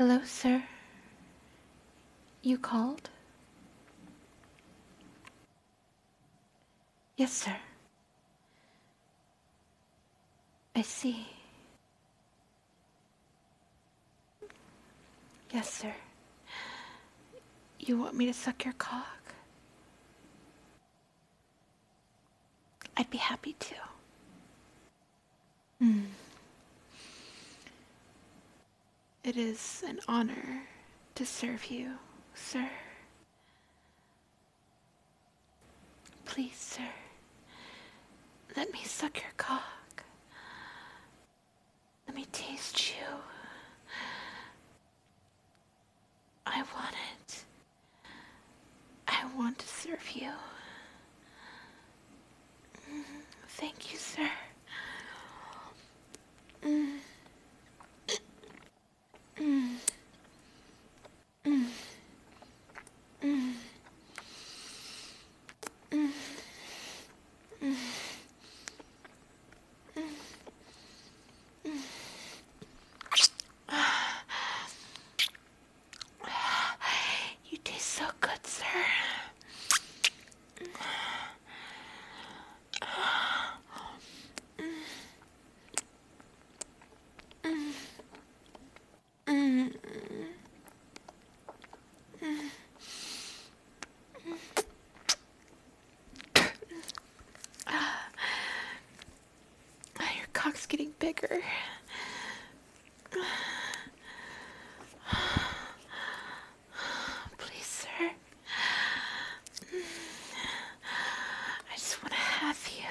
Hello, sir. You called? Yes, sir. I see. Yes, sir. You want me to suck your cock? I'd be happy to. Hmm. It is an honor to serve you, sir. Please, sir, let me suck your cock. Let me taste you. I want it. I want to serve you. Thank you, sir. Mm. Mm. Mm. Mm. Mm. Mm. You taste so good, sir. Mm. Your cock's getting bigger. Please, sir. I just want to have you.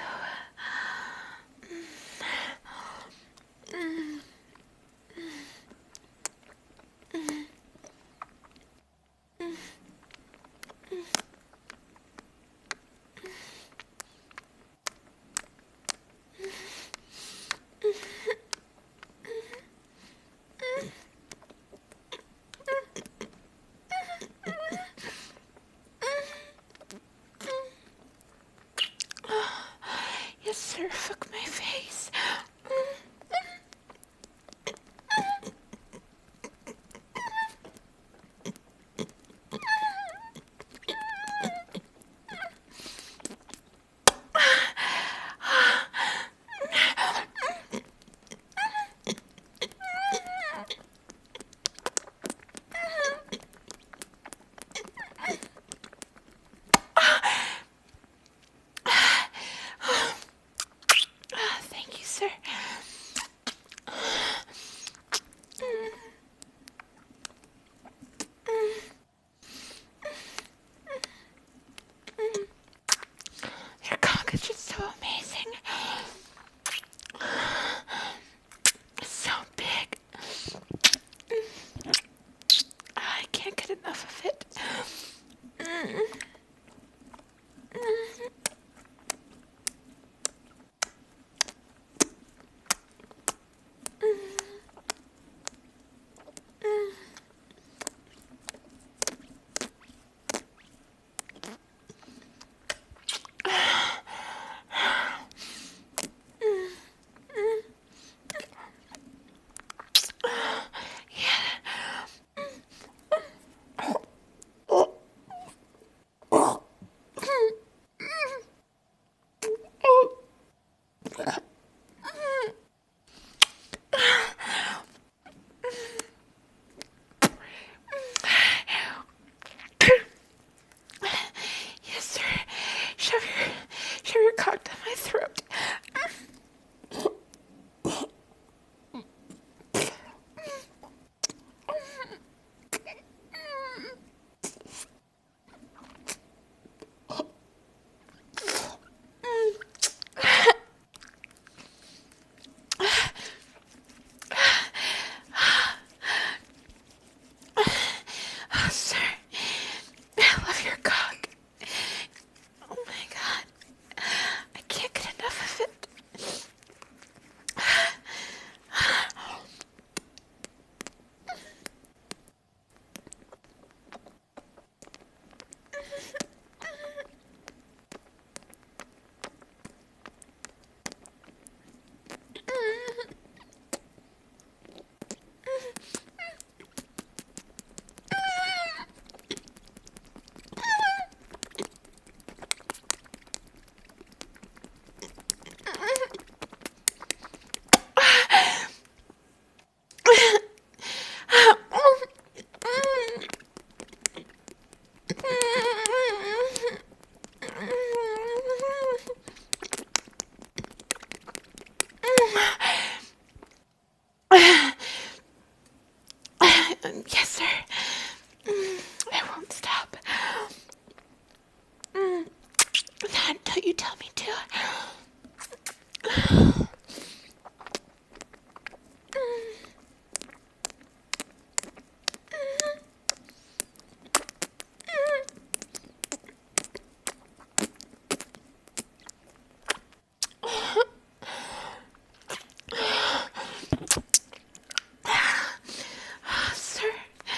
Sir.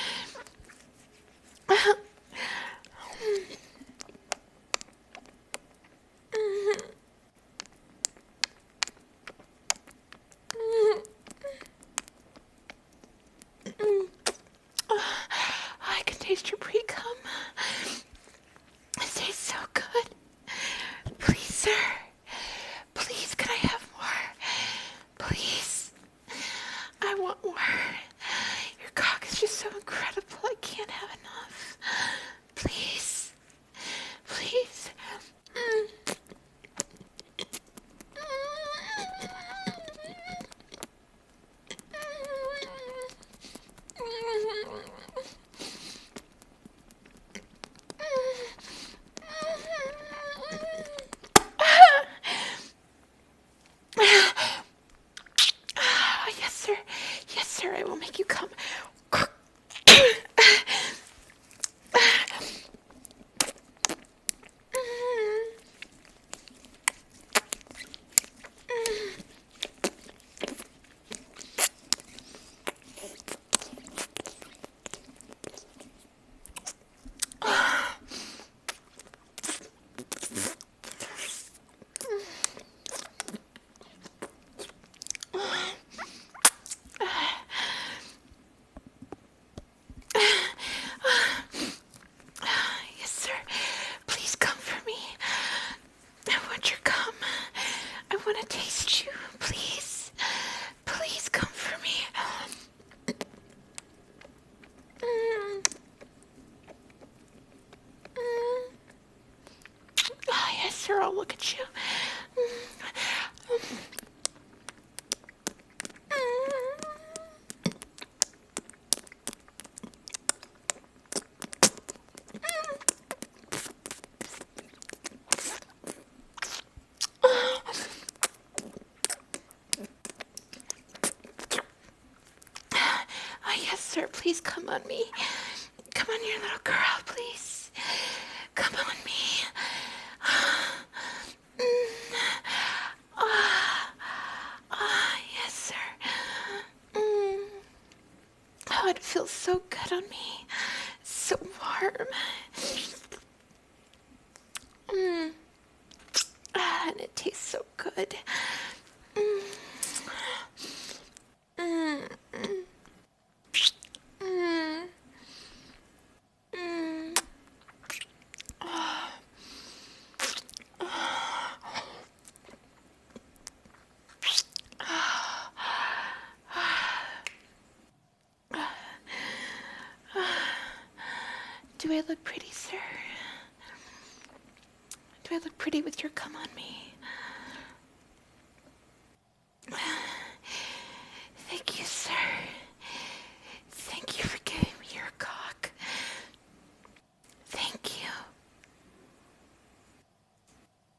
I can taste your pre-cum. It tastes so good. Please, sir. Please, can I have more? Please. I want more. Your cock is just so incredible. I can't have enough. Please. Please. Yes, sir. Yes, sir. I will make you come. Yes, sir. Please come for me. I want your cum. I want to taste you. Please. Please come for me. Oh, yes, sir. I'll look at you. Oh, yes, sir. Please come on me. Come on, your little girl, please. Come on me. Yes, sir. Oh, it feels so good on me. So warm. And it tastes so good. Do I look pretty, sir? Do I look pretty with your cum on me?